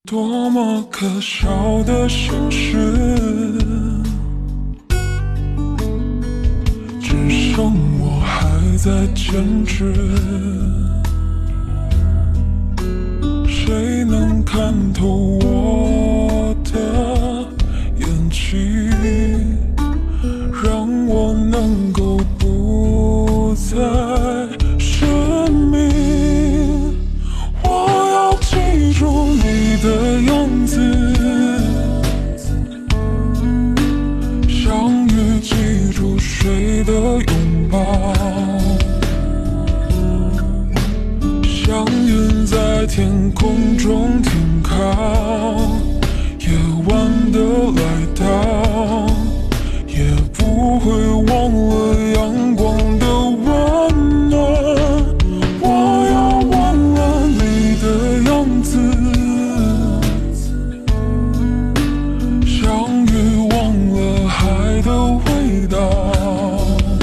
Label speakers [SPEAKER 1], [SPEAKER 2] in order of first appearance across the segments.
[SPEAKER 1] 多么可笑的心事，只剩我还在坚持。谁能看透我的演技，让我能够不再失明？我要记住你的样子，相遇记住谁的拥抱，像云在天空中停靠，夜晚的来到，也不会忘了阳光的温暖。我要忘了你的样子，相遇忘了海的味道，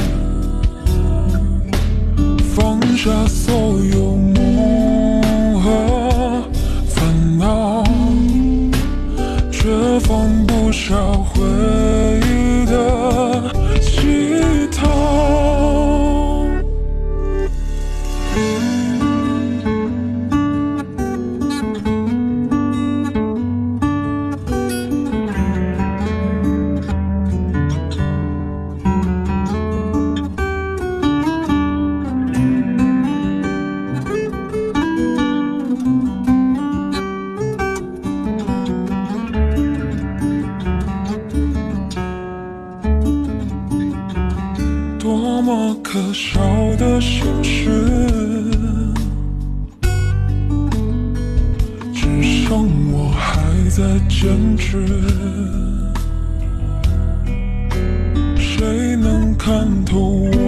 [SPEAKER 1] 放下所有梦和烦恼，却放不下回忆的乞讨。多么可笑的心事，只剩我还在坚持。谁能看透我